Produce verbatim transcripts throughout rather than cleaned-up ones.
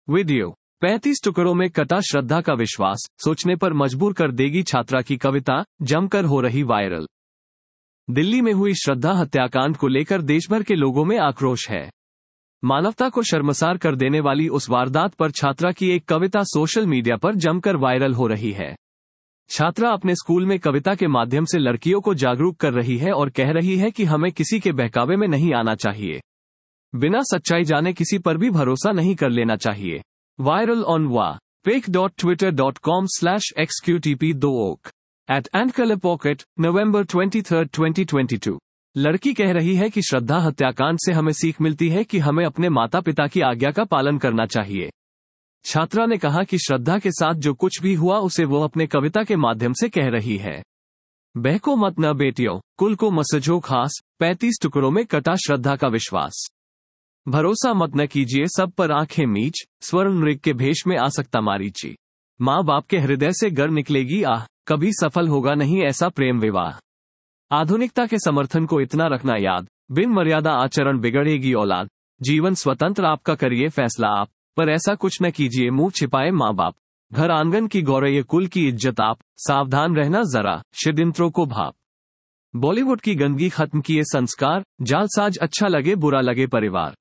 Video. पैंतीस टुकड़ों में कटा श्रद्धा का विश्वास, सोचने पर मजबूर कर देगी छात्रा की कविता, जमकर हो रही वायरल। दिल्ली में हुई श्रद्धा हत्याकांड को लेकर देशभर के लोगों में आक्रोश है। मानवता को शर्मसार कर देने वाली उस वारदात पर छात्रा की एक कविता सोशल मीडिया पर जमकर वायरल हो रही है। छात्रा अपने स्कूल में कविता के माध्यम से लड़कियों को जागरूक कर रही है और कह रही है कि हमें किसी के बहकावे में नहीं आना चाहिए। बिना सच्चाई जाने किसी पर भी भरोसा नहीं कर लेना चाहिए। वायरल ऑन वा pic dot Twitter dot com slash XQTP दो ओक एट and colour pocket November twenty third twenty twenty two. लड़की कह रही है कि श्रद्धा हत्याकांड से हमें सीख मिलती है कि हमें अपने माता पिता की आज्ञा का पालन करना चाहिए। छात्रा ने कहा कि श्रद्धा के साथ जो कुछ भी हुआ उसे वो अपने कविता के माध्यम से कह रही है। बहको मत न बेटियों, कुल को मसजो खास, पैंतीस टुकड़ों में कटा श्रद्धा का विश्वास। भरोसा मत न कीजिए सब पर आंखें मीच, स्वर्ण मृग के भेष में आ सकता मारीची। माँ बाप के हृदय से गर निकलेगी आह, कभी सफल होगा नहीं ऐसा प्रेम विवाह। आधुनिकता के समर्थन को इतना रखना याद, बिन मर्यादा आचरण बिगड़ेगी औलाद। जीवन स्वतंत्र आपका, करिए फैसला आप, पर ऐसा कुछ न कीजिए मुंह छिपाए माँ बाप। घर आंगन की गौरव कुल की इज्जत आप, सावधान रहना जरा षड्यंत्रों को भाप। बॉलीवुड की गंदगी खत्म किए संस्कार, जालसाज अच्छा लगे बुरा लगे परिवार।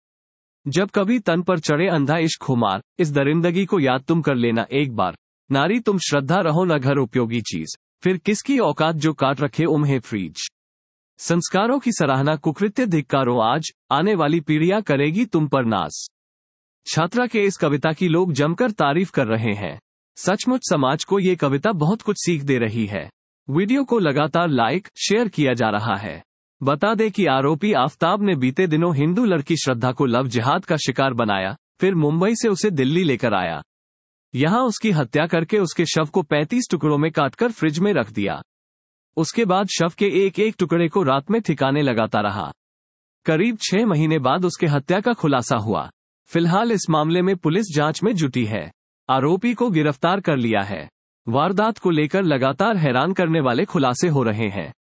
जब कभी तन पर चढ़े अंधा इश्क खुमार, इस दरिंदगी को याद तुम कर लेना एक बार। नारी तुम श्रद्धा रहो न घर उपयोगी चीज, फिर किसकी औकात जो काट रखे उम्हें फ्रीज। संस्कारों की सराहना कुकृत्य धिक्कारो आज, आने वाली पीढ़ियां करेगी तुम पर नाज। छात्रा के इस कविता की लोग जमकर तारीफ कर रहे हैं। सचमुच समाज को ये कविता बहुत कुछ सीख दे रही है। वीडियो को लगातार लाइक शेयर किया जा रहा है। बता दें कि आरोपी आफताब ने बीते दिनों हिंदू लड़की श्रद्धा को लव जिहाद का शिकार बनाया, फिर मुंबई से उसे दिल्ली लेकर आया। यहां उसकी हत्या करके उसके शव को पैंतीस टुकड़ों में काटकर फ्रिज में रख दिया। उसके बाद शव के एक एक टुकड़े को रात में ठिकाने लगाता रहा। करीब छह महीने बाद उसके हत्या का खुलासा हुआ। फिलहाल इस मामले में पुलिस जांच में जुटी है। आरोपी को गिरफ्तार कर लिया है। वारदात को लेकर लगातार हैरान करने वाले खुलासे हो रहे हैं।